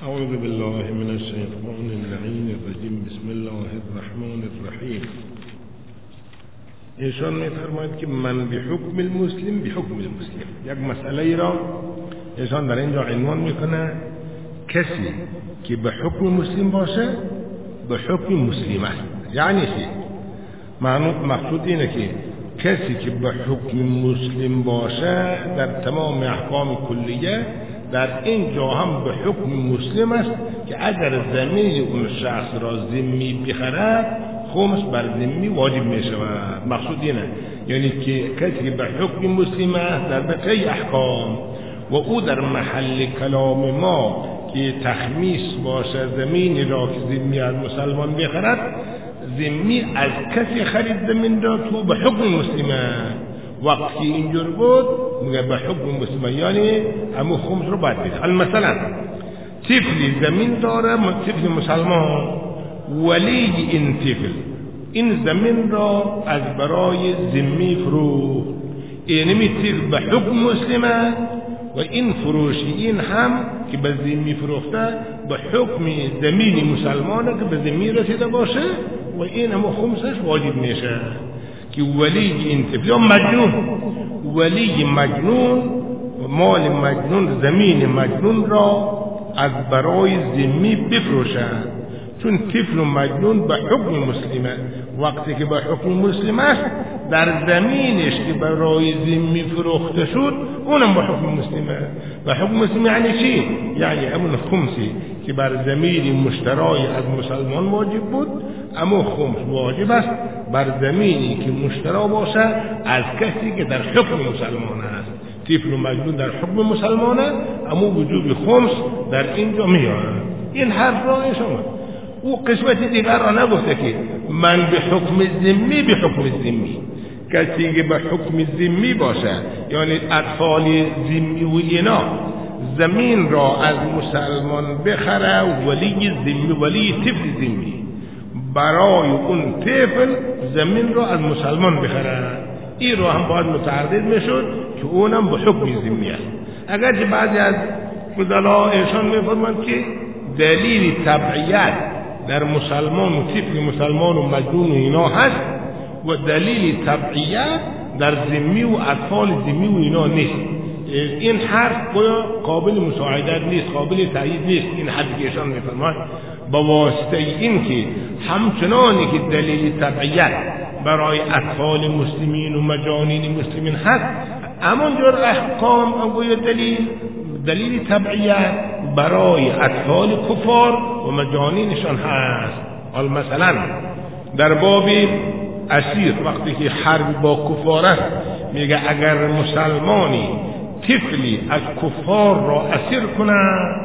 أعوذ بالله من الشیطان اللعین الرجیم. بسم الله الرحمن الرحیم. ایشان می‌فرماید که من بحکم المسلم بحکم المسلم، یک مسئله را ایشان در اینجا عنوان میکنه کسی که به حکم مسلم باشه به حکم مسلم است. یعنی چی؟ مقصود اینه که کسی که به حکم مسلم باشه در تمام احکام کلیه در اینجا هم به حکم مسلم است که اگر زمین اون شخص را ذمی بخرد خمس بر ذمی واجب می شود. مقصود اینه یعنی که کسی که به حکم مسلم است در بقیه احکام و او در محل کلام ما که تخمیس باشه زمین را که ذمی از مسلمان بخرد، ذمی از کسی خرید زمین را تو به حکم مسلمه. وقتی اینجور بود میگه به حکم مسلمان، یعنی همون خمس رو باید بده. مثلا طفلی زمین داره، طفل مسلمان، ولی این طفل این زمین را از برای ذمی فروخت، اینمی طفل به حکم مسلمه و این فروشیین هم که به ذمی فروخته به حکم زمین مسلمانه که به ذمی رسیده باشه و این هم خمسش واجب میشه. که ولی این طفل مجنون، ولی مجنون مال مجنون زمین مجنون را از برای ذمی بفروشه، چون طفل مجنون به حکم مسلمه. وقتی که به حکم مسلم است در زمینش که برای ذمی فروخته شد اونم به حکم مسلمه. به حکم مسلم یعنی چی؟ یعنی همون خمسی که بر زمین مشترای از مسلمان واجب بود، اما خمس واجب است بر زمینی که مشترا باشه از کسی که در حکم مسلمان است. طفل مجنون در حکم مسلمانه، اما وجوب خمس در اینجا میاد. این حرف را شما او قسمت دیگر را نگفته که من به حکم ذمی به حکم ذمی. کسی که به حکم ذمی باشه یعنی اطفال ذمی و اینا زمین را از مسلمان بخره، ولی ذمی ولی طفل ذمی برای اون طفل زمین را از مسلمان بخره، این را هم باید متعرض میشد که اونم به حکم ذمی است. اگرچه بعضی از فضلا ایشان میفرمند که دلیل تبعیت در مسلمان و طفل مسلمان و مجنون و اینا هست و دلیل تبعیت در ذمی و اطفال ذمی و اینا نیست. این حرف قابل مساعدت نیست، قابل تایید نیست. این حدیث ایشان میفرماید با واسطه این که همچنانی که دلیل تبعیت برای اطفال مسلمین و مجانین مسلمین هست، همونجور احکام و دلیل تبعیت برای اطفال کفار و مجانینشان هست. مثلا در باب اسیر وقتی که حرب با کفار است میگه اگر مسلمانی طفلی از کفار را اسیر کنه،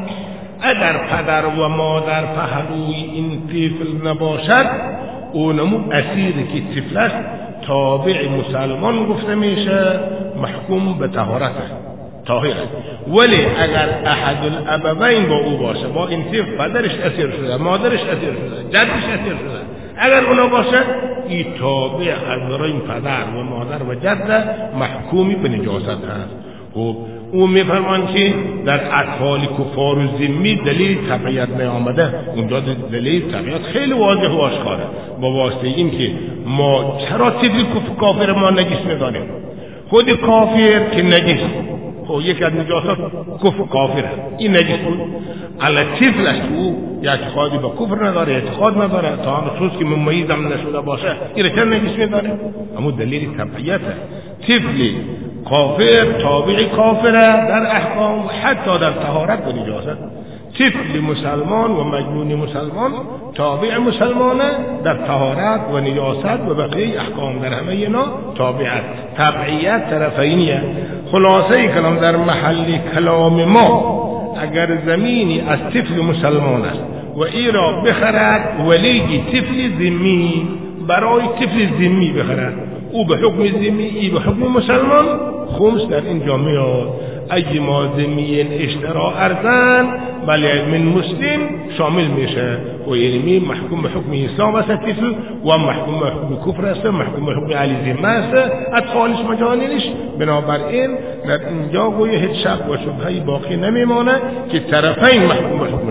اگر پدر و مادر پهلوی این طفل نباشد اونمو اسیری که طفل است تابع مسلمان گفته میشه، محکوم به طهارت طاهر. ولی اگر احد الابوین با او باشه، با این طفل پدرش اسیر شده، مادرش اسیر شده، جدش اسیر شده، اگر اونا باشه این تابع از این پدر و مادر و جد محکومی به نجاست هست. خب او میفرمان که در اطفال کفار و ذمی دلیل تبعیت نیامده، اونجا دلیل تبعیت خیلی واضح و آشکاره. با واسطه این که ما چرا طفل کافر ما نجس میدانیم؟ خود کافر که نجس، خب یک از نجاسات کفر کافره، این نجس بود. علی طفلش او اعتقادی به کفر نداره، اعتقاد نداره، تا همون که ممیزم نشده باشه این چرا نجس میدانه؟ اما دلیل تبعیته. طفل کافر تابع کافره در احکام و حتی در طهارت و نجاست. طفل مسلمان و مجنون مسلمان تابع مسلمانه در طهارت و نجاست و بقیه احکام در همه اینا تابعت. تبعیت طرفینیه. خلاصه کلام در محل کلام ما اگر زمینی از طفل مسلمان است و ای را بخرد ولی طفل ذمی برای طفل ذمی بخرد، او به حکم ذمی ای به حکم مسلمان، خمس در اینجا میاد. ای ما ذمی اشترا ارزن بله من مسلم شامل میشه و یعنی محکوم به حکم اسلام است طفل و محکوم به حکم کفر است، محکوم به حکم علی ذمه است اطفالش مجانینش. بنابراین در اینجا گویا هیچ شک و شبهه باقی نمیمانه که طرفین محکوم به حکم است.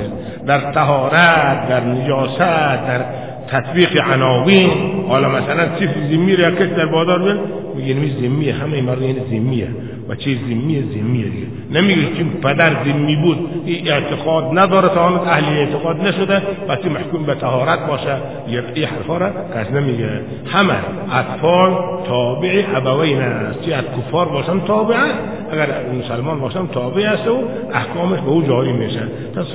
در طهارت، در نجاست، در تطبیق عناوین. حالا مثلا چیز ذمی را کس در بازار بیاد میگه نمی ذمیه، همه مرد یعنی ذمیه و چیز ذمیه دیگه. نمیگه که پدر ذمی بود این اعتقاد نداره تا آن اهل اعتقاد نشده پس محکوم به طهارت باشه. این حرفا را کس نمیگه. همه اطفال تابع ابوین است، چی از کفار باشن تابع، اگر مسلمان باشن تابع است و احکامش به او جاری میشه. پس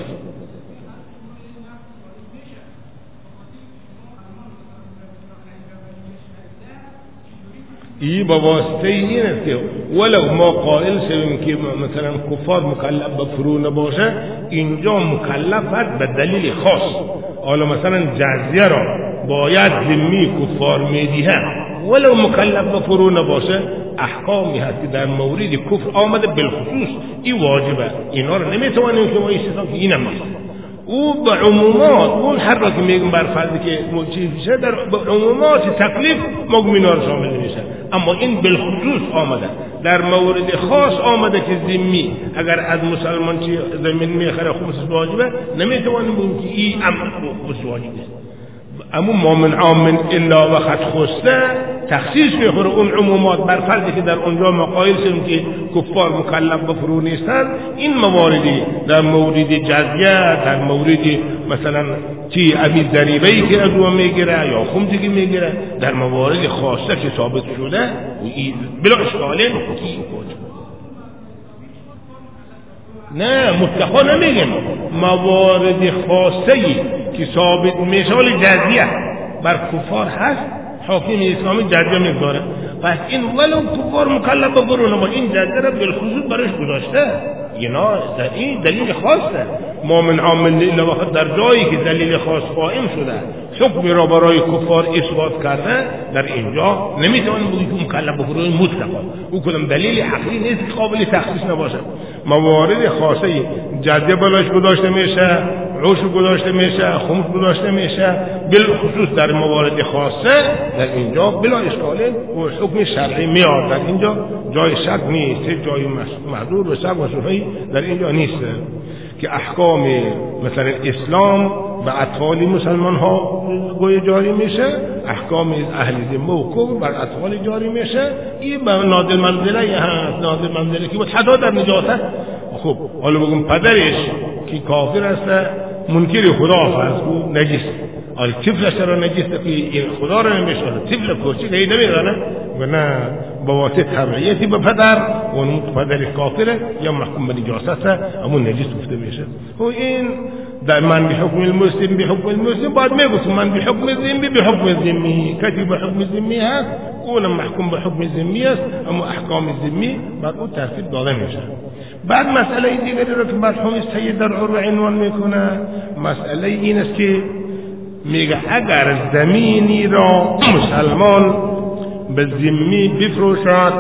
این با واسطه این است که ولو ما قائل شویم که مثلا کفار مکلف به فرو نباشه، اینجا مکلفت به دلیل خاص. حالا مثلا جزیه را باید ذمی کفار میدیه ولو مکلف به فرو نباشه، احکامی هست که در مورد کفر آمده بالخصوص این واجبه. اینا رو نمیتوانیم که ما استثنا که اینم نیست. او به عمومات اون هر را که میگم بر فرضی که مجیز میشه در عمومات تکلیف مؤمنان را شامل نمیشه، اما این بالخصوص آمده. در مورد خاص آمده که ذمی اگر از مسلمان چی زمین میخره خمسش واجبه، نمیتوانیم بگیم که این امر خمسش واجبه. اما مؤمن عامن الا وقت خسته تخصیص میخوره اون عمومات بر فرضی که در اونجا مقایل شدیم که کفار مکلف به فرو نیستن. این مواردی در مورد جزیه، در مورد مثلا چی ابی ضریبه‌ای که از اون میگیره یا خمسی که میگیره، در موارد خاصه که ثابت شده بلا اشکاله کی نه مطلقا نمیگم. موارد خاصه‌ای که ثابت مثال جزیه بر کفار هست، حاکم اسلامی جزیه میگذاره. پس این ولو کفار مکلف به فرو نباشه، این جزیه را بالخصوص برش گذاشته. اینا این دلیل خاصه. مؤمن عامل الا وقت در جایی که دلیل خاص قائم شده حکم را برای کفار اثبات کرده، در اینجا نمیتونیم بگیم که مکلف به فرو مطلقا. او کدام دلیل حقیقی نیست که قابل تخصیص نباشه. موارد خاصه جزیه بلاش گذاشته میشه، عشر گذاشته میشه، خمس گذاشته میشه، بالخصوص در موارد خاصه در اینجا بلا اشکاله و حکم شرعی میاد. در اینجا جای شک نیست، جای محضور و شک و شبهه‌ای در اینجا نیست که احکام مثلا اسلام به اطفال مسلمان ها گوی جاری میشه، احکام اهل ذمه و کفر بر اطفال جاری میشه. این به نادر منزله هست، نادر منزله که بود حتی در نجاست. خب حالا بگم پدرش که کافر است منکر خدا فرض کو نجس، حالا طفلش را نجس که این خدا را نمیشه، طفل کوچیک هی نمیدانه و نه با واسطه تبعیتی به پدر و اون پدرش کافره یا محکوم به نجاست، همون نجس گفته میشه. و این در من بحکم المسلم بحکم المسلم بعد میگوست من بحکم ذمی بحکم ذمی، کسی بحکم ذمی هست اونم محکوم به حکم ذمی است، اما احکام ذمی بعد اون ترتیب داده میشه. بعد مسئله دیگری رو که مرحوم سید در عروه عنوان میکنه، مسئله این است که میگه اگر زمینی را مسلمان به ذمی بفروشد،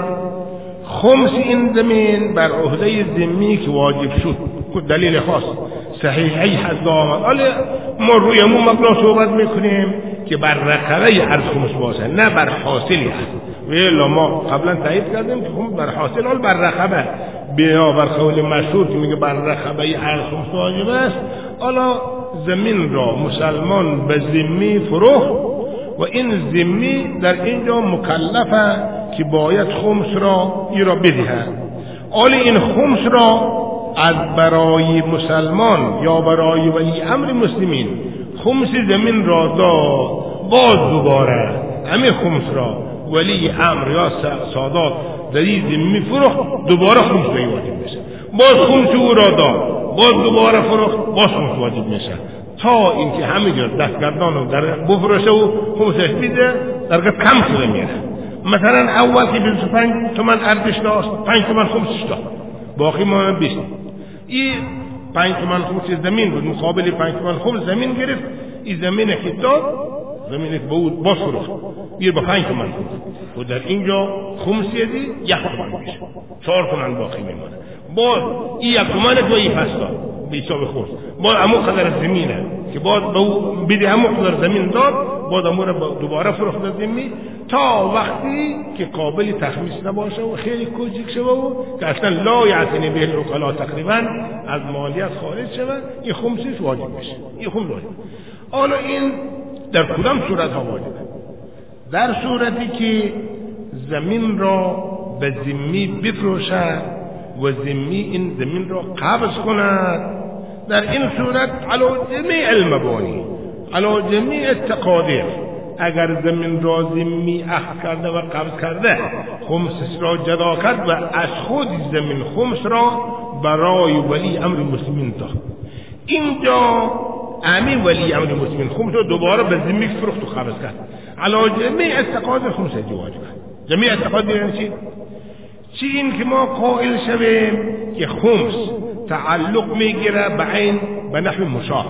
خمس این زمین بر عهده ذمی که واجب شد دلیل خاص صحیحی حد آمد. حالا ما روی همون مبنا صحبت میکنیم که بر رقبه ارز خمس باشه، نه بر حاصلی هست. ویلا ما قبلا تایید کردیم که خمس بر حاصل، حال بر رقبه بنا بر قول مشهور که میگه بر رقبه ارز خمس واجب است. حالا زمین را مسلمان به ذمی فروخت و این ذمی در اینجا مکلفه که باید خمس را ای را بدهد. حالا این خمس را از برای مسلمان یا برای ولی امر مسلمین خمس زمین را داد، باز دوباره همین خمس را ولی امر یا سادات در این ذمی فروخت، دوباره خمس را واجب میشه. باز خمس او را داد، باز دوباره فروخت، باز خمس واجب میشه، تا اینکه همینجا دستگردان رو در بفروشه و خمسش بیده درگاه کم شده میره. مثلا اول که 25 تومن ارزش داشت 5 تومن خمسش داد، باقی ما 20. این 5 تومن خمس زمین بود، مقابل 5 تومن خمس زمین گرفت. این زمین که داد، زمین که بود باز فروخت بیر با 5 تومن و در اینجا خمسی دی 1 تومن میشه، 4 تومن باقی میمونه. باز این 1 تومن تو این پس داد به حساب خود، باز همون قدر زمینه که باز به بده همون قدر زمین داد، باز امور دوباره فروخت ذمی تا وقتی که قابل تخمیس نباشه و خیلی کوچیک شه و که اصلا لا یعتنی به العقلاء تقریبا از مالیات خارج شه، این خمسش واجب میشه. این خمس واجب. حالا این در کدام صورت ها واجبه؟ در صورتی که زمین را به ذمی بفروشد و ذمی این زمین را قبض کند، در این صورت علی جمیع المبانی، علی جمیع التقادیر، اگر زمین را ذمی اخذ کرده و قبض کرده، خمسش را جدا کرد و از خود زمین خمس را برای ولی امر مسلمین داد. اینجا امین ولی امر مسلمین خمس را دوباره به ذمی فروخت و قبض کرد. علی جمیع التقادیر خمس واجبه. جمیع التقادیر یعنی چی؟ چی این که ما قائل شویم که خمس تعلق میگیره به عین به نحو مشاع،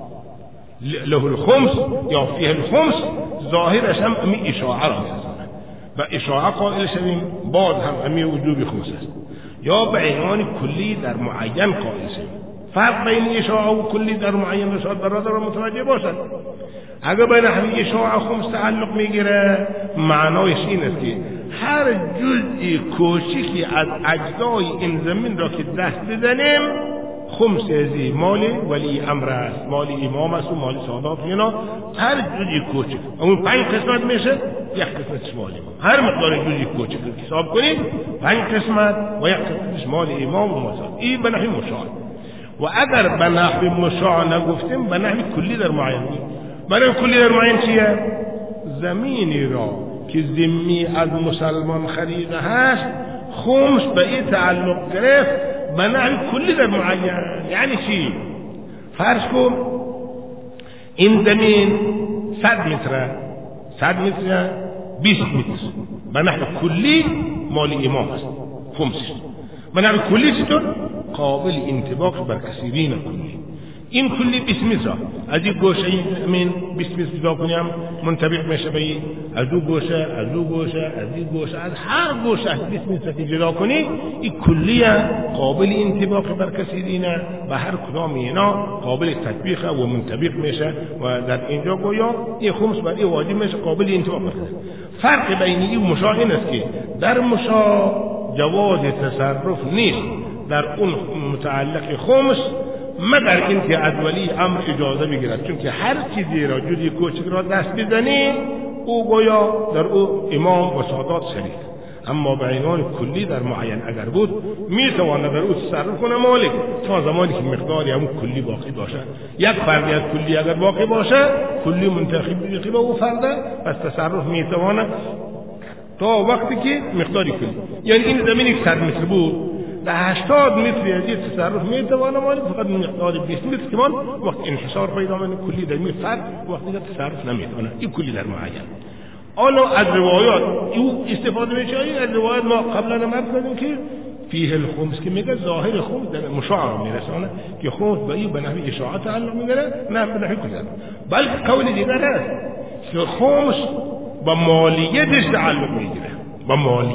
له الخمس یا فیه الخمس، ظاهرش هم امی اشاعه را میرسانه. به اشاعه قائل شویم، باز هم امی وجوب خمس است. یا به عنوان کلی در معین قائل شویم. فرق بین اشاعه و کلی در معین رسالت برادر را متوجه باشد. اگر به نحو اشاعه خمس تعلق میگیره، معنایش این است که هر جزئی کوچکی از اجزای این زمین را که دست بزنیم، خمس ازی مال ولی امر است، مال امام است و مال سادات اینا، هر جزئی کوچک اون 5 قسمت میشه، یک قسمتش مال امام. هر مقدار جزئی کوچک حساب کنید 5 قسمت و یک قسمتش مال امام و سادات. این به نحو مشاع. و اگر به نحو مشاع نگفتیم، به نحو کلی در معین. برای کلی در معین چیه؟ زمینی را که ذمی از مسلمان خریده هست، خمس به این تعلق گرفت به نحو کلی در معین. یعنی چی؟ فرض کن این زمین 100 متره، 20 متر، به نحو کلی مال امام است، خمسش. به نحو کلی چطور؟ قابل انطباق بر کثیرین کلی. این کلی 20 متر، از این گوشه این زمین 20 متر جدا کنیم منطبق میشه به این، از دو گوشه، از دو گوشه، از این گوشه، از هر گوشه 20 متر جدا کنی، این کلیه قابل انطباق بر کثیرینه و هر کدام اینا قابل تطبیق و منطبق میشه و در اینجا گویا این خمس بر این واجب میشه، قابل انطباق میشه. فرق بین این مشاع این است که در مشاع جواز تصرف نیست در اون متعلق خمس، مگر اینکه از ولی امر اجازه بگیرد، چون که هر چیزی را جزئی کوچک را دست بزنی او گویا در او امام و سادات شریک. اما به عنوان کلی در معین اگر بود میتواند در او تصرف کنه مالک، تا زمانی که مقداری همون کلی باقی باشه. یک فردی از کلی اگر باقی باشه، کلی منتخب به او فرده، پس تصرف میتواند تا وقتی که مقداری کلی، یعنی این زمینی که 100 متر بود به 80 متر از این تصرف میتوانه مالک، فقط مقدار 20 متر که من وقت انحصار پیدا کنه کلی در می فرد وقتی که تصرف نمیتونه. این کلی در معین. حالا از روایات او استفاده میشه. از روایات ما قبلا هم گفتیم که فیه الخمس که میگه ظاهر خمس در مشاع میرسانه که خمس به این به نحو اشاعه تعلق میگیره، نه به نحو کلی، بلکه قول دیگر هست که خمس با مالیتش تعلق میگیره. با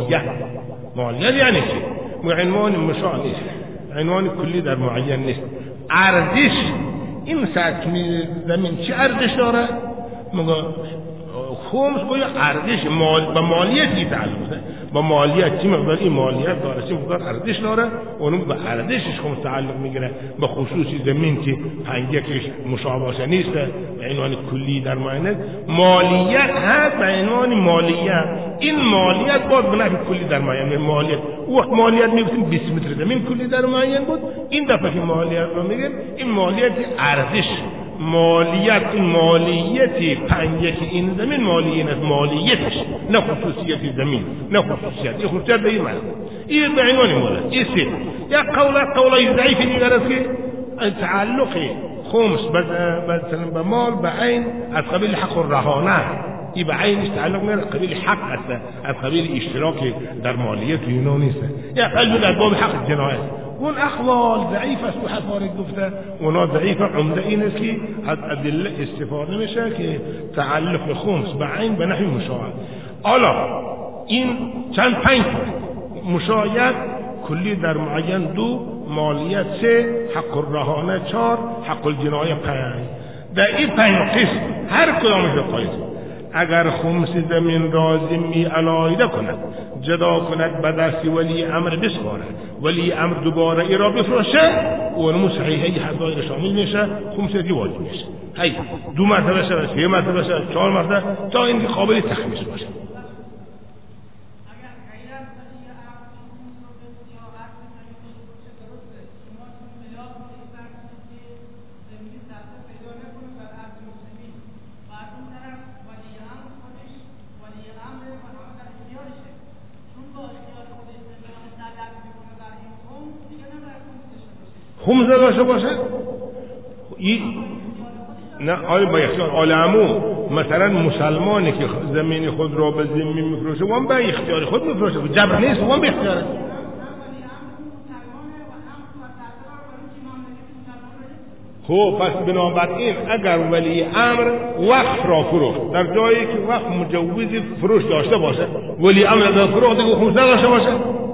مالیت یعنی چی؟ عنوان مشاع نیست، عنوان کلی در معین نیست. ارزش این سطح زمین چه ارزش داره؟ مگه خمس گویا ارزش با مالیتی تعلق داره. با مالیت چی مقدار این مالیت داره، چی مقدار ارزش داره، اون به ارزشش خمس تعلق میگیره. به خصوصی زمین که 5/1 مشابهش نیست، به عنوان کلی در معین. مالیت هست به عنوان مالیت، این مالیت باز به نحو کلی در معین. مالیت وقت مالیت میگفتیم 20 متر زمین کلی در معین بود، این دفعه که مالیت رو میگیم این مالیت ارزش، مالیت مالیت 5/1 این زمین مالیت است، مالیتش نه خصوصیت زمین، نه خصوصیت این خصوصیت به این معنی. این به عنوان مالیت. این سه یا قولای ضعیف دیگر است که تعلق خمس به مال به عین از قبیل حق الرهانه، این به عینش تعلق میره قبیل حق است، از قبیل اشتراک در مالیت و اینا نیست. یا قلب در باب حق جنایت. اون اخوال ضعیف است و حفارت گفته اونا ضعیف. عمده این است که از ادله استفاده میشه که تعلق خمس به عین به نحو مشاع. حالا این چند 5 مشاعت کلی در معین 2، مالیت 3، حق الرهانه 4، حق الجنایه 5. در این 5 قسم هر کدامش را قایز اگر خمس زمین را ذمی علایده کند جدا کند به دست ولی امر بسپارد ولی امر دوباره ای را بفروشه اون صحیحه حضایر شامل میشه خمس دی واجب میشه هی 2 مرتبه شد 3 مرتبه شد 4 مرتبه تا اینکه قابل تخمیس باشه. خمس داشته باشه نه آیا با اختیار عالمو مثلا مسلمانی که زمین خود را به ذمی میفروشه وان به اختیار خود میفروشه جبر نیست وان به اختیاره. خب پس بنابراین اگر ولی امر وقف را فروخت در جایی که وقف مجوز فروش داشته باشه ولی امر را فروخت دیگه خمس داشته باشه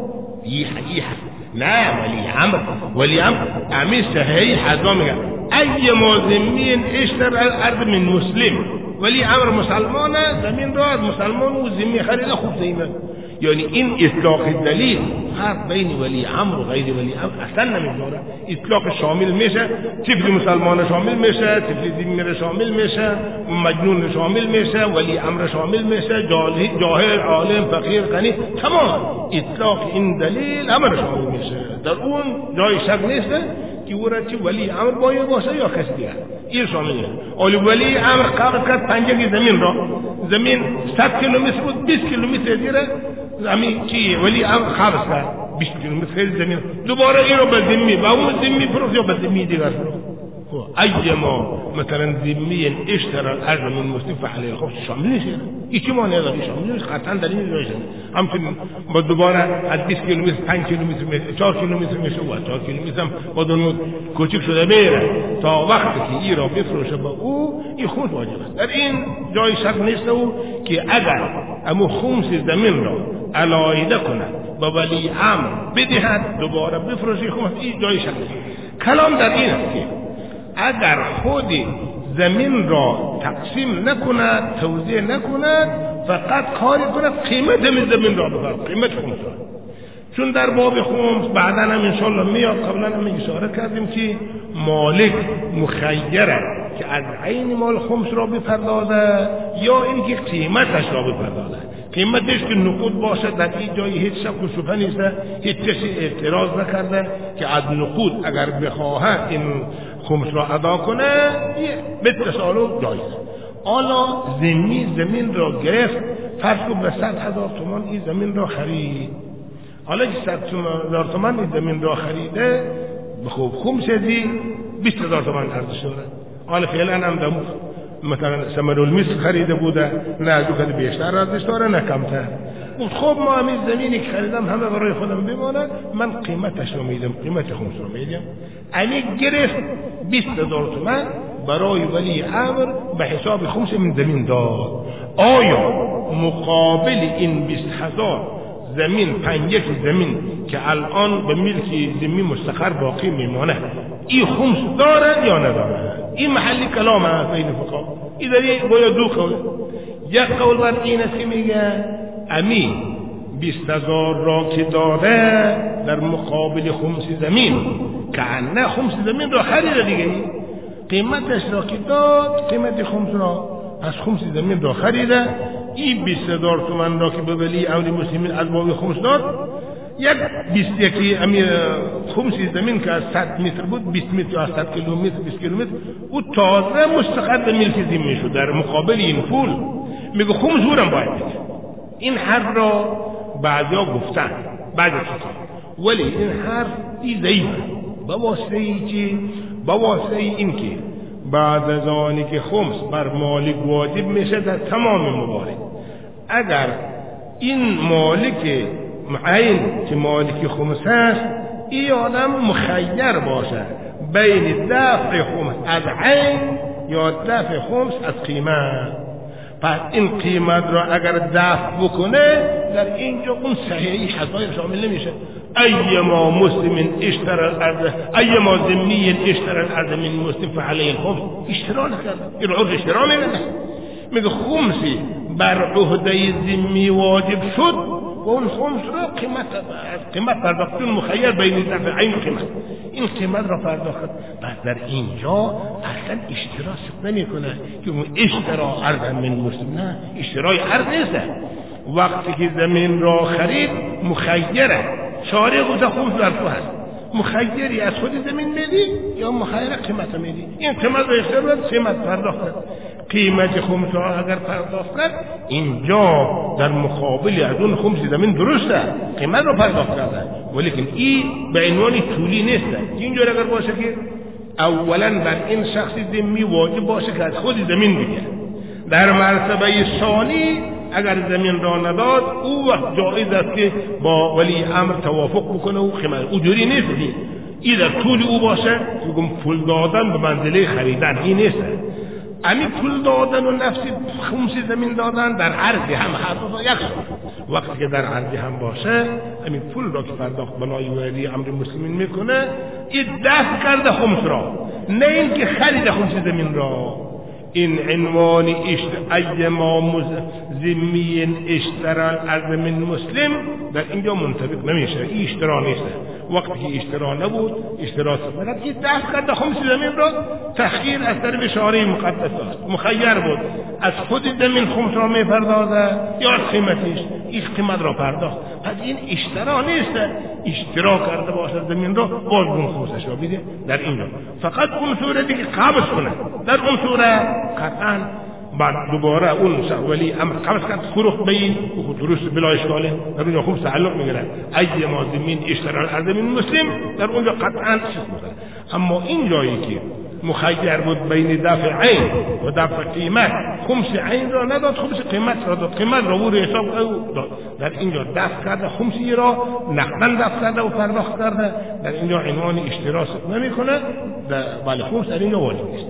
نه ولی امر امی صحیح حضا میگه ای مازمین اشتر الارض من مسلم ولی امر مسلمانه زمین را از مسلمان و ذمی خریده خوب زیمه یعنی این اطلاق دلیل فرق بین ولی امر و غیر ولی امر اصلا نمیذاره. اطلاق شامل میشه طفل مسلمان شامل میشه طفل ذمی شامل میشه مجنون شامل میشه ولی امر شامل میشه جاهل عالم فقیر غنی تمام اطلاق این دلیل امر شامل میشه. در اون جای شک نیست که ورچی ولی امر باید باشه یا کسی دیگر این شامل نیست. ولی امر قبض کرد پنجه زمین را زمین 100 کیلومتر بود 20 کیلومتر دیره زمین چیه ولی امر قبض کرد 20 کیلومتر زمین دوباره این رو به ذمی و اون ذمی فروخت یا به ذمی دیگر فروخت. ایما مثلا ذمی اشترى الارض من مسلم فعليه الخمس شامل نیست هیچ معنی نداره شامل نیست قطعا در این جایشه همچنین با دوباره از 20 کیلومتر 5 کیلومتر میشه 4 کیلومتر میشه و 4 کیلومتر هم با دون کوچیک شده میره تا وقتی که این را بفروشه با او این خمس واجب است. در این جای شک نیست او که اگر امو خمس زمین را علایده کند با ولی امر بدهد دوباره بفروشه خمس این جای شک نیست. کلام در این است که اگر خود زمین را تقسیم نکند توزیع نکند فقط کاری کند قیمت زمین را بفرد قیمت خمس را چون در باب خمس بعدا هم انشاءالله میاد قبلا هم اشاره کردیم که مالک مخیره که از عین مال خمس را بپردازه یا اینکه قیمتش را بپردازه. قیمتش که نقود باشه در این جایی هیچ شک و شبهه نیست هیچ کسی اعتراض نکرده که از نقود اگر بخواهد این خمس را ادا کنه مثل سالو جایز. حالا زمین را گرفت فرض کن به 100,000 تومان این زمین را خرید. حالا که 100,000 تومان این زمین را خریده بخوب خمس دی 20,000 تومان ارزش داره. حالا فعلا هم دمو مثلا ثمرالمثل خریده بوده نه دو کده بیشتر ارزش داره نه کمتر. خب ما همین زمینی که خریدم همه برای خودم بمانه من قیمتش رو میدم قیمت خمس رو میدم. امی گرفت 20,000 تومان برای ولی امر به حساب خمس من زمین داد. آیا مقابل این 20,000 زمین 5 زمین که الان به ملک ذمی مستقر باقی میمانه این خمس داره یا نداره؟ این محلی کلام هست بین فقها. این داری باید دو قول. یک قول بر این است که میگه امی 20,000 را که داره در مقابل خمس زمین که نه خمس زمین را خریده دیگه قیمتش را که داد قیمت خمس را از خمس زمین را خریده این 20,000 تومان را که به ولی امر مسلمین از باب خمس داد یک 21 امیر خمس زمین که از 100 متر بود 20 متر یا 100 کیلومتر 20 کیلومتر او تازه مستقر به ملک ذمی شد. در مقابل این پول میگه خمس اونم باید بده. این حرف را بعضیا گفتن بعضی کتاب ولی این حرف ضعیفه با واسطه این که بعد از آنی که خمس بر مالک واجب میشه در تمام موارد اگر این مالک معین که مالک خمس هست این آدم مخیر باشه بین دفع خمس از عین یا دفع خمس از قیمت. پس این قیمت را اگر دفع بکنه در اینجا اون صحیحی حضایر شامل نمیشه. ایما مسلم اشترى الارض ایما ذمی اشترى الارض من مسلم فعليه الخمس اشترا نکرد این عرض اشترا میگه میگه خمسی بر عهده ذمی واجب شد و اون خمس رو قیمت پرداختون مخیر بین دفع عین قیمت، این قیمت را پرداخت. بعد در اینجا اصلا اشترا نمی کنه که اون اشترا ارض من مسلم، نه، اشترای ارض نیست. وقتی که زمین را خرید مخیره، شارع خود خمس در تو هست، مخیری از خود زمین میدی یا مخیر قیمت میدی. این قیمت را اختیار باید قیمت پرداخت کرد. قیمت خمس را اگر پرداخت کرد اینجا در مقابل از اون خمس زمین درسته، قیمت را پرداخت کرده، ولیکن این به عنوان طولی نیسته. اینجا اگر باشه که اولا بر این شخص ذمی واجب باشه که از خود زمین بگیره. در مرتبه ثانی اگر زمین را نداد او وقت جایز است که با ولی امر توافق بکنه و قیمت اجوری نیست. این در طول او باشه که پول دادن به منزله خریدن این نیست. امی پول دادن و نفس خمس زمین دادن در عرض هم هر یک وقتی که در عرض هم باشه امی پول را که پرداخت بنای ولی امر مسلمین میکنه این دفع کرده خمس را، نه اینکه خرید خمس زمین را. این عنوان ایما ذمی اشترا الارض من مسلم در اینجا منطبق نمیشه، این اشترا نیست. وقتی که اشترا نبود اشترا صدقت، این دفع کرده خمس زمین را تخییر از طرف شارع مقدس است، مخیر بود از خود زمین خمس را میپردازه یا از قیمتش، این قیمت را پرداخت. پس این اشترا نیست، اشترا کرده باشه زمین را باز اون خمسش را بده. در اینجا فقط اون صورت دیگه قبض کنه، در اون صورت قطعا بعد دوباره اون ولی امر قبض کرد فروخت بین و درست بلا اشکاله، در اونجا خوب تعلق میگیره ای ما زمین اشترا الارض من مسلم، در اونجا قطعا چیز میکنه. اما این جایی که مخیر بود بین دفع عین و دفع قیمت، خمس عین را نداد، خمس قیمت را داد، قیمت را رو حساب داد، در اینجا دفع کرده خمسی را نقدن دفع کرده و پرداخت کرده، در اینجا عنوان اشترا نمیکنه، ولی خمس در اینجا واجب نیست.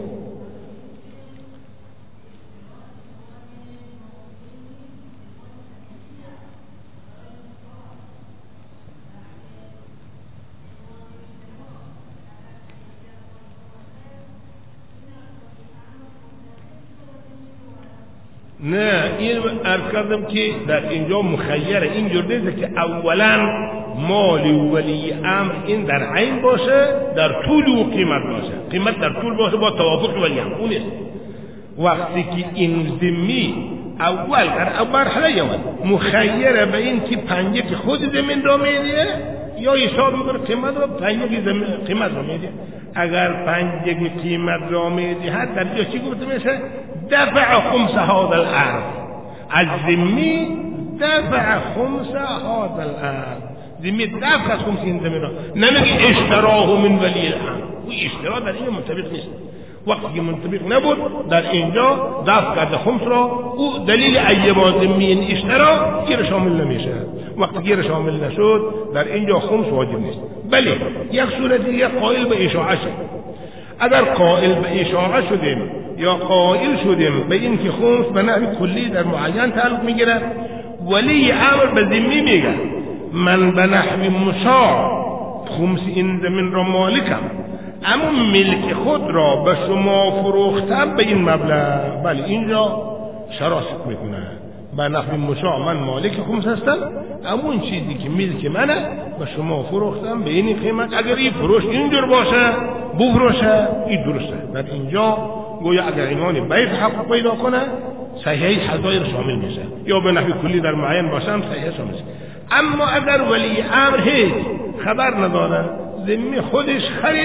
نه، این عرض کردم که در اینجا مخیره، اینجور نیست که اولا مال ولی امر این در عین باشه، در طول و قیمت باشه، قیمت در طول باشه با توافق ولی امر، اون نیست. وقتی که این ذمی اول در مرحله اول مخیره به این که پنجه که خود زمین را میده یا حساب میکنه قیمت را پنجه قیمت را میده. اگر پنجه قیمت را میده هر در جا چی گفته میشه؟ دفع خمس هذا الارض، از ذمی دفع خمس هذا الارض، ذمی دفع از خمس این زمین را، نمیگه اشتراه من ولی الامر، و اشترا در اینجا منطبق نیست. وقتی که منطبق نبود در اینجا دفع کرده خمس را، او دلیل ایما ذمی این اشترا گیر شامل نمیشه. وقتی گیر شامل نشد در اینجا خمس واجب نیست. بله یک صورت دیگه قائل به اشاعه شد. اگر قائل به اشاعه شدیم یا قائل شدیم به این که خمس به نحو کلی در معین تعلق میگیره، ولی امر به ذمی میگه من به نحو مشاع خمس این زمین را مالکم، اما ملک خود را به شما فروختم به این مبلغ، بله اینجا شراست میکنه به نحو مشاع من مالک خمس هستم، اما این چیزی که ملک منه به شما فروختم به این قیمت. اگر این فروش اینجور باشه بفروشه این درسته. در اینجا گویا اگر عنوان بیع حق پیدا کنه صحیح حضایر شامل میشه، یا به نحو کلی در معین باشم صحیح شامل میشه. اما اگر ولی امر هیچ خبر نداره، ذمی خودش خرید،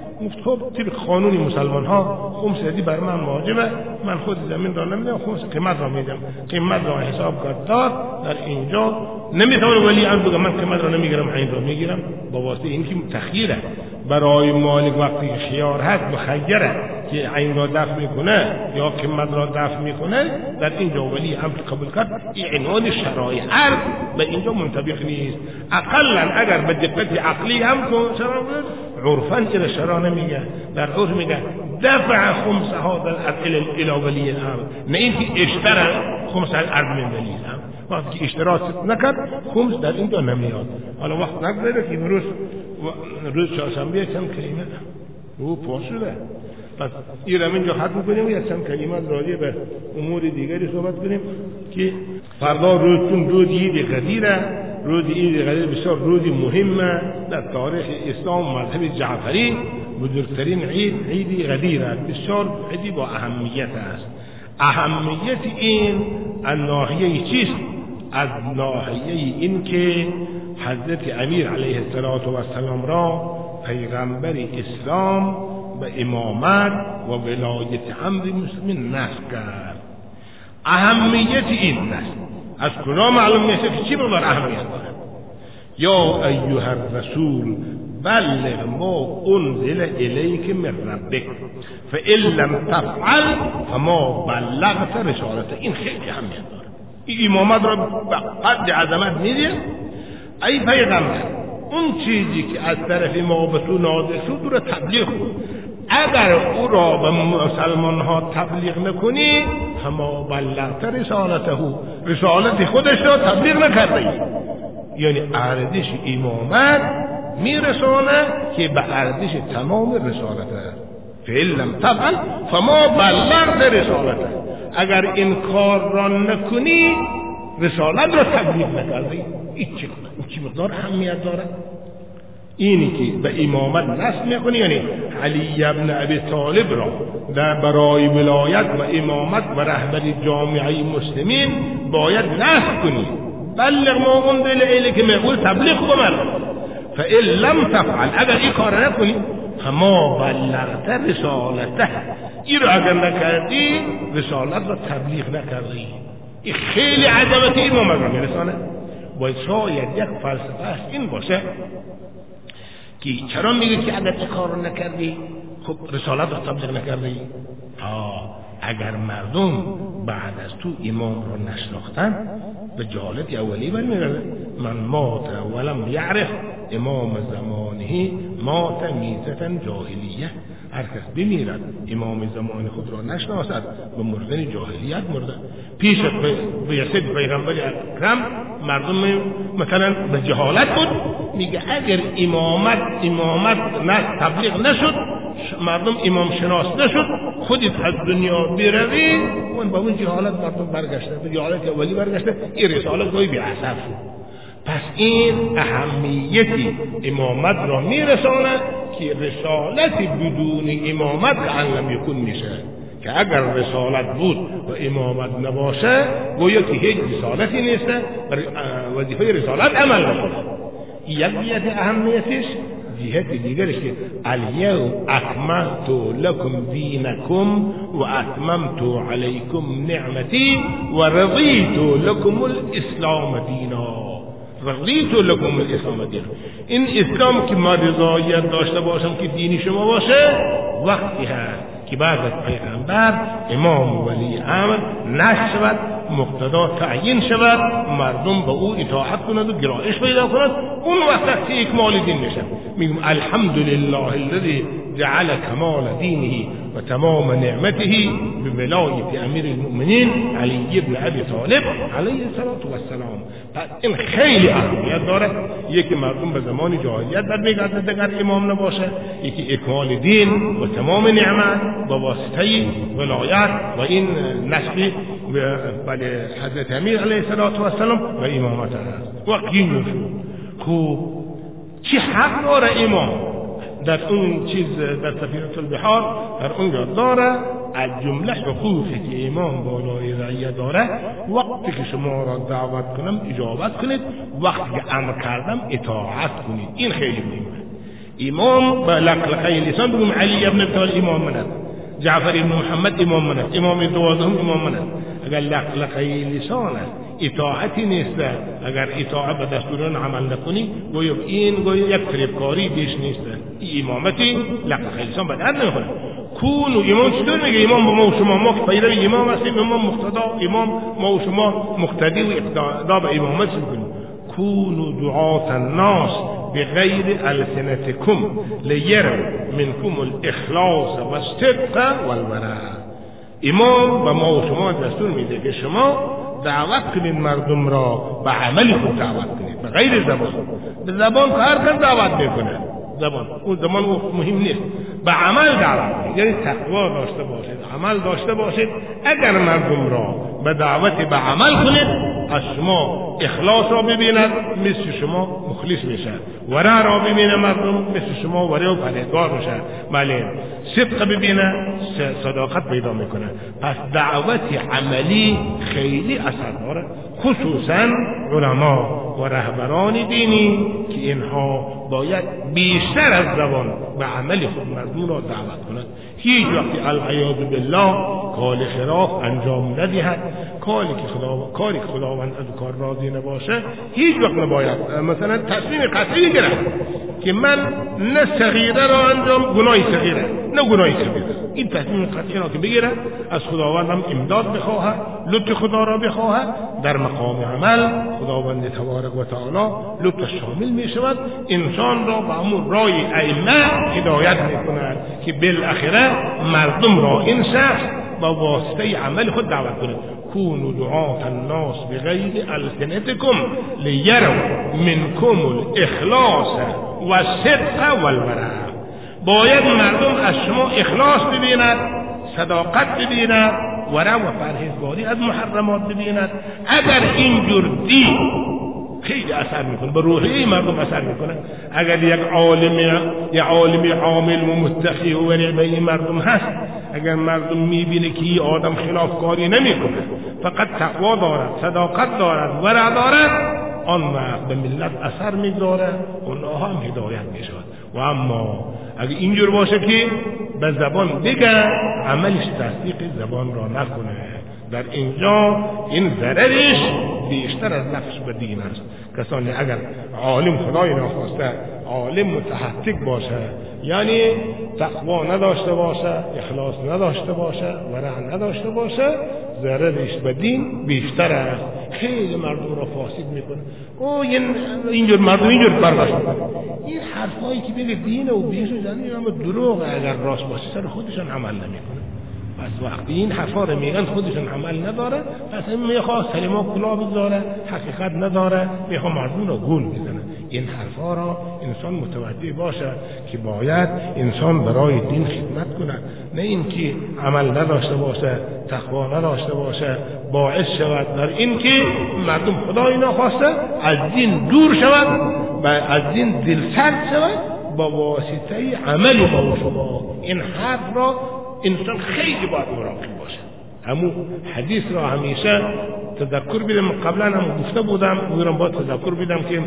خب طبق قانون مسلمان ها خمس دی بر من واجبه، من خود زمین را نمیدم، خمس قیمت را میدم، قیمت را حساب کرد داد. در اینجا نمیتونه ولی امر بگه من قیمت را نمیگیرم عین را میگیرم، با واسطه این که تخییره برای مالک وقتی خیار هست مخیره که عین را دفع میکنه یا قیمت را دفع میکنه، در اینجا ولی امر قبول کرد، این عنوان شرایع عرض به اینجا منطبق نیست. اقلا اگر به دقت عقلی هم شرایع عرفاً الى شرا نمیگه، در عرف میگه دفع خمس هذا الارض الى ولی الامر، نه اینکه اشترى خمس الارض من ولی الامر. وقتی که اشتراط نکرد خمس در اینجا نمیاد. حالا وقت نگذره که روز چهارشنبه چند کلمه رو پاس شده، پس این رو اینجا ختم کنیم و یک چند کلمات راجع به امور دیگری صحبت کنیم که فردا روزتون روز عید قدیره. روز عید قدیر بسیار روزی مهمه در تاریخ اسلام. مذهب جعفری بزرگترین عید قدیر است، بسیار عیدی با اهمیت است. اهمیت این از ناحیه چیست؟ از ناحیه این که حضرت امیر علیه السلام را پیغمبر اسلام به امامت و ولایت امر مسلمین نصب کرد. اهمیت این است. از کجا معلوم میشه که چی بر اهمیت داره؟ یا ایها الرسول بلغ ما انزل الیک من ربک فإن لم تفعل فما بلغت رسالته. این خیلی اهمیت داره. این امامت را به قدر عظمت میده. ای پیغمبر، اون چیزی که از طرف ما به تو نازل شد رو تبلیغ کن. اگر او را به مسلمان ها تبلیغ نکنی فما بلغت رسالته، رسالت خودش را تبلیغ نکرده. یعنی ارزش امامت میرسانه که به ارزش تمام رسالته. فإن لم تفعل فما بلغت رسالته. اگر این کار را نکنی رسالت را تبلیغ نکردی. این چی مقدار اهمیت داره؟ اینی که به امامت نصب میکنی، یعنی علی ابن ابی طالب را در برای ولایت و امامت و رهبری جامعه مسلمین باید نصب کنی. بلغ ما انزل الیک میگوی تبلیغ کن. فإن لم تفعل، اگر این کار نکنی فما بلغت رسالته، این را اگر نکردی رسالت را تبلیغ نکردی. این خیلی عظمت امامت را میرسانه. باید شاید یک فلسفه است این باشه که چرا میگه که اگر این کار رو نکردی خب رسالت رو تبلیغ نکردی؟ اگر مردم بعد از تو امام رو نشناختن به جهالت اولی برمیگرده. من مات ولم یعرف امام زمانه مات میتة جاهلیه. هر کس بمیرد امام زمان خود را نشناسد به مردن جاهلیت مرده. پیش بیاسد پیغمبر اکرم مردم مثلا به جهالت بود. میگه اگر امامت تبلیغ نشد، مردم امام شناس نشد، خودت از دنیا بروی اون با اون جهالت مردم برگشته، به جهالت اولی برگشته. این رسالت گوی بی اثر شد. پس این اهمیتی امامت را میرسانه که رسالتی بدون امامت لم یکن میشه. که اگر رسالت بود و امامت نباشه گویا که هیچ رسالتی نیسته، وظیفه رسالت عمل نشده. یک جهت اهمیتش. جهت دیگرش که الیوم اکملت لکم دینکم و اتممت علیکم نعمتی و رضیت لکم الاسلام دینا. رضیت لکم الاسلام دینا. این اسلام که ما رضایت داشته باشم که دینی شما باشه وقتی هست که بعد از پیغمبر امام ولی امر نشود، مقتدا تعیین شود، مردم به او اطاعت کنند و گرایش پیدا کنند. اون وقت اکمال دین میشه. میگم الحمدلله الذی جعل کمال دینه و تمام نعمته بولایت امیر المؤمنین علی ابن ابی طالب علیه السلام. پس این خیلی اهمیت داره. یکی مردم به زمان جاهلیت برمیگردد اگر امام نباشه، یکی اکمال دین و تمام نعمت با واسطه ولایت و این نسل بله حضرت امیر علیه السلام و امامت هست. وقتی خوب چی حق داره امام در اون چیز در سفینة البحار در اونجا داره؟ از جمله حقوقی که امام بالای رعیه داره وقتی که شما را دعوت کنم اجابت کنید، وقتی که امر کردم اطاعت کنید. این خیلی مهمه. امام با لقلقه لسان بگم علی ابن ابی طالب امام من است، جعفر ابن محمد امام من است، امام دوازدهم امام من است. اگر لقلقه لسان اطاعتی نیست، اگر اطاعت به دستوران عمل نکنی گویا یک فریبکاری بیش نیست. این امامتی لقلقه لسان به درد نمیخوره. کونو امام چطور میگه؟ امام با ما و شما، ما که پیروی امام هستیم، امام مقتدا، امام ما و شما مقتدی و اقتدا به امامت میکنیم. کونو دعاة الناس بغیر السنتکم لیر منکم الاخلاص و الصدق والورع. امام با ما و شما دستور میده که شما دعوت کنید مردم را به عمل خود دعوت کنید، به غیر زبان. به زبان هر کس دعوت میکنه، زبان اون زمان مهم نیست. به عمل دعوت کنید، یعنی تقوا داشته باشید، عمل داشته باشید. اگر مردم را به دعوت به عمل کنید، از شما اخلاص را ببیند مثل شما مخلص میشه، ورع را ببینه مردم مثل شما ورع و پرهیزگار میشه، بله صدق ببینه صداقت پیدا میکنه. پس دعوت عملی خیلی اثر داره، خصوصا علما و رهبران دینی که اینها باید بیشتر از زبان به عمل خود مردم را دعوت کنند. هیچ وقتی العیاذ بالله کار خلاف انجام ندهد، کاری که خداوند از کار راضی نباشه، هیچ وقت نباید مثلا تصمیم قطعی گرفت که من نه صغیره را انجام، گناهی صغیره نه گناهی کبیره. این تصمیم قطعی را که بگیره، از خداوند هم امداد بخواهد، لطف خدا را بخواهد، در مقام عمل خداوند تبارک و تعالی لطف شامل می شود، انسان را به همون راه ائمه هدایت می کند که بالاخره مردم را این شخص با واسطه عمل خود دعوت کند. کونوا دعاة الناس بغیر السنتکم لیروا منکم الاخلاص و الصدق والورع. باید مردم از شما اخلاص ببیند، صداقت ببیند، ورع و پرهیزگاری از محرمات ببیند. اگر اینجور دید خیلی اثر میکنه، به روحیه مردم اثر میکنه. اگر یک عالم عامل و متقی و ورع به این مردم هست، اگر مردم میبینه که این آدم خلاف کاری نمیکنه، فقط تقوا دارد، صداقت دارد، ورع دارد، آن وقت به ملت اثر میگذاره، اونها هم هدایت میشود. و اما اگر اینجور باشه که به زبان بگه، عملش تصدیق زبان را نکنه، در اینجا این ضررش بیشتر از نفعش به دین است. کسانی اگر عالم خدای ناخواسته عالم متحقق باشه، یعنی تقوا نداشته باشه، اخلاص نداشته باشه، ورع نداشته باشه، ضررش به دین بیشتر است. خیلی مردم را فاسد میکنه. اینجور مردم اینجور برداشت میکنه. این حرفایی که بگه دین و بیشتر زنی اما دروغ، اگر راست باشه سر خودشان عمل نمیکنه. پس وقتی این حرفا رو میگن خودشون عمل نداره، پس این میخواد سلیما کلا بذاره، حقیقت نداره، میخواد مردم رو گول بزنه. این حرفا را انسان متوجه باشه که باید انسان برای دین خدمت کنه، نه اینکه عمل نداشته باشه، تقوا نداشته باشه، باعث شود در اینکه مردم خدای ناخواسته از دین دور شود و از دین دلسرد شود با واسطه عمل با شما. این حرف را انسان خیلی باید مراقب باشه. همون حدیث را همیشه تذکر بدم، قبلا هم گفته بودم، میرم با تذکر بدم که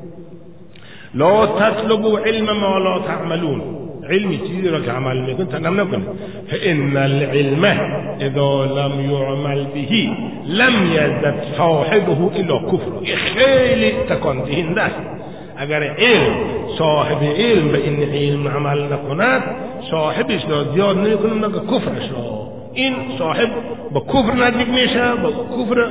لا تطلبوا علم ما لا تعملون. علمی چیزی را که عمل میکنید تنم نکنید. فان العلم اذا لم يعمل به لم يزدد صاحبه الا کفر. خیلی تکان دهنده است. اگر علم صاحب علم به این علم عمل نکند، صاحبش را زیاد نمیکنه مگر کفرش را. این صاحب با کفر نزدیک میشه، با کفر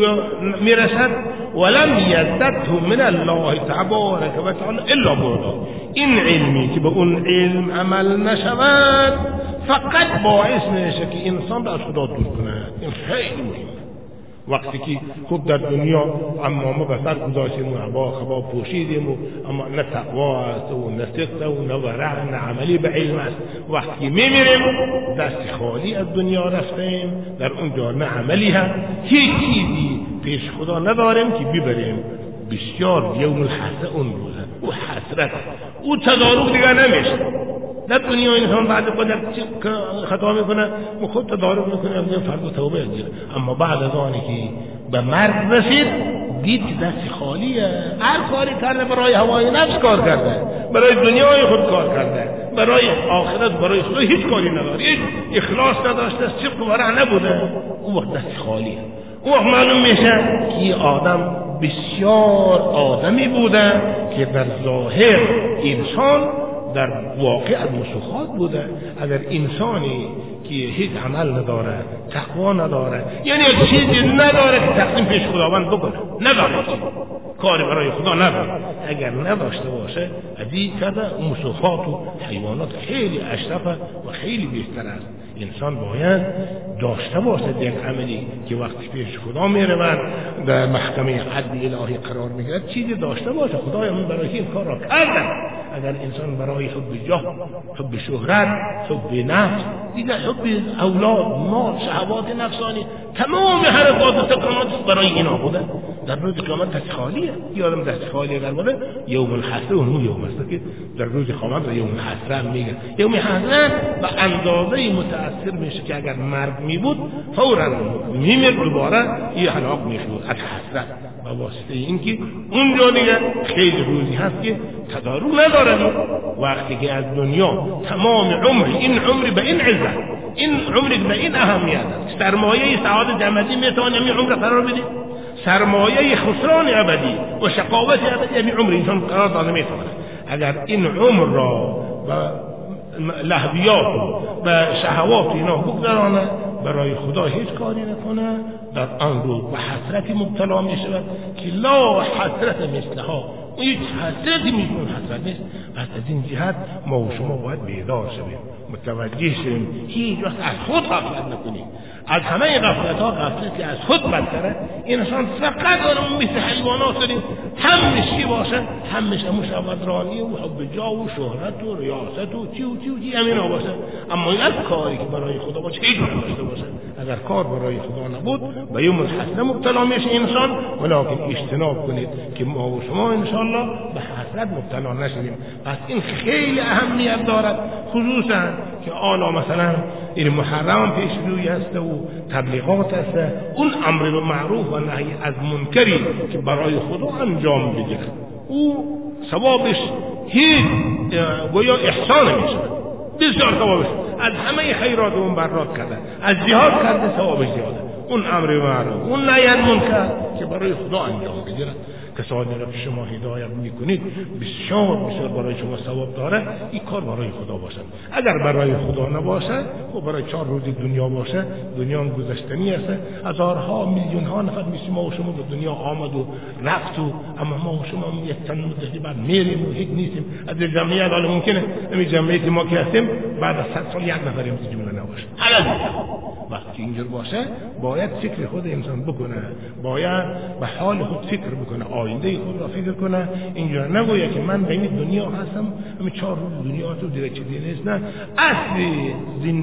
میرسد. ولم یزدده من الله تبارک و تعالی الا بعدا. این علمی که به اون علم عمل نشود فقط باعث میشه که انسان را از خدا دور کنه. این خیلی مهمه. وقتی که خود در دنیا عمامه به سر گذاشتیم و عبا خبا پوشیدیم و اما نه تقوا است و نه صدق و نه ورع نه عملی به علم است، وقتی میمیریم دست خالی از دنیا رفتیم، در اونجا نه عملی هست، هیچ چیزی پیش خدا نداریم که ببریم. بسیار یوم الحسرت اون روزه، او حسرت، او تدارک دیگر نمیشه. در دنیا انسان بعد قدر خطا میکنه و خود تدارک میکنه، از فرد توبه میکنه، اما بعد از آنی که به مرگ رسید دید که دست خالیه. هر کاری کرده برای هوای نفس کار کرده، برای دنیای خود کار کرده، برای آخرت برای خدا هیچ کاری نداره، هیچ اخلاص نداشته، صدق و ورع نبوده، او وقت دست خالیه. او وقت معلوم میشه که آدم بسیار آدمی بوده که در ظاهر انسان، در واقع مسخات بوده. اگر انسانی که هیچ عمل نداره، تقوا نداره، یعنی چیزی نداره که تقدیم پیش خداوند بکنه، نداره کاری برای خدا نداره، اگر نداشته باشه عدی کرده. مسخات و حیوانات خیلی اشرفه و خیلی بهتر است. انسان باید داشته باشه یک عملی که وقتی پیش خدا میرود در محکمه عدل الهی قرار میگیرد، چیزی داشته باشه. خدایا من برای این کار را کردم، اگر انسان برای حب جاه، حب شهرت، حب نفس، دیگر حب اولاد، مال، شهوات نفسانی، تمام حرکات و سکنات برای اینا بوده، در روز قیامت دست خالیه. یادم دست خالی اگر بوده یوم الحسره، اون یوم است که در روز قیامت یوم الحسره میگه. یوم الحسره به اندازه متأثر میشه که اگر مرگ میبود فوراً میمرد، دوباره یه هلاک میشود از حسرت، به واسطه اینکه اونجا دیگه خیلی روزی هست که تدارو نداره. وقتی که از دنیا تمام عمری، این عمری به این عزت، این عمری به این اهمیت است، سرمایه سعادت جمعی میتونه این عمر قرار بده، سرمایه خسران ابدی و شقاوت ابدی این عمر انسان قرار داده میتونه. اگر این عمر را به لهویات و به شهوات اینا بگذرانه، برای خدا هیچ کاری نکنه، در آن روز به حسرتی مبتلا می شود که لا حسرت مثلها، هیچ حسرتی میشون حسرت نیست. پس از این جهت ما و شما باید بیدار شویم، متوجه شویم، هیچ وقت از خود غفلت نکنیم. از همه غفلت ها غفلتی از خود بدتره. انسان فقط اون مثل حیوانات داریم، همش باشه، همش مشاورانی و حب جاه و شهرت و ریاست و چی همینا باشه. اما این کاری که برای خدا باشه هیچ داشته باشه. اگر کار برای خدا نبود به یوم الحسره مبتلا میشه انسان، ولکن اجتناب کنید که ما و شما انشاءالله به حسرت مبتلا نشویم. پس این خیلی اهمیت دارد، خصوصا که آلا مثلا این محرم پیش روی است و تبلیغات است، اون امر به معروف و نهی از منکری که برای خدا انجام بگیره، او ثوابش هیچ گویا احسان میشه، بسیار ثوابش از همه خیرات اون برات کرده، از جهاد کرده ثوابش زیاده. اون امر به معروف، اون نهی از منکر که برای خدا انجام بگیره، کسانی را که شما هدایت میکنید بسیار برای شما ثواب داره. این کار برای خدا باشه. اگر برای خدا نباشه و برای 4 روز دنیا باشه، دنیا گذشتنی است. هزارها میلیون ها نفر مثل ما و شما به دنیا آمد و رفت، اما ما و شما یک تن مدتی بعد میریم و هیچ نیستیم. از جمعیت حالا ممکنه این جمعیت ما که هستیم بعد از 100 سال یک نفریم تو جمله نباشه. حالا وقتی اینجور باشه باید فکر خود انسان بکنه، باید به حال خود فکر بکنه، آینده خود را فکر کنه. اینجا نگویه که من به این دنیا هستم، همین 4 روز دنیا تو دیگه چیزی نیست. نه، اصل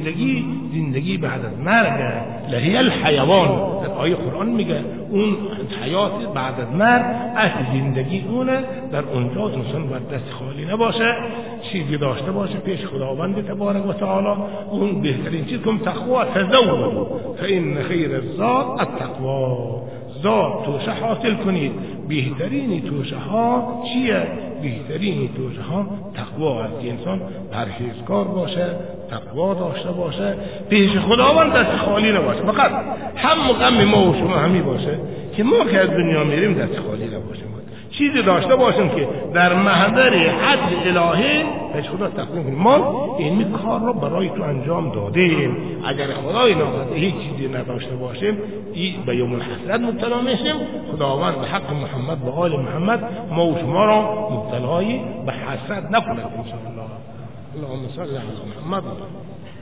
زندگی بعد از مرگ لهی الحیوان. در آیه قرآن میگه اون حیات بعد از مرگ اصل زندگی اونه. در اونجا انسان باید دست خالی نباشه، چیزی داشته باشه پیش خداوند تبارک و تعالی. اون بهترین چیز که تقوا، تزودوا فإن خیر الزاد التقوا. زاد توشه حاصل کنید، بهترین توشه ها چیه؟ بهترین توشه ها تقوا است که انسان پرهیزکار باشه، تقوا داشته باشه، پیش خداوند دست خالی نباشه. فقط هم غم ما و شما همی باشه که ما که از دنیا میریم دست خالی نباشیم، چیزی داشته باشیم که در محضر عدل الهی پیش خدا تقدیم کنیم. ما این کار رو برای تو انجام دادیم. اگر خدای ناخواسته هیچ چیزی نداشته باشیم، به یوم الحسرت مبتلا میشیم. خداوند به حق محمد و آل محمد ما و شما را مبتلای به حسرت نکند ان شاء الله. اللهم صل علی محمد.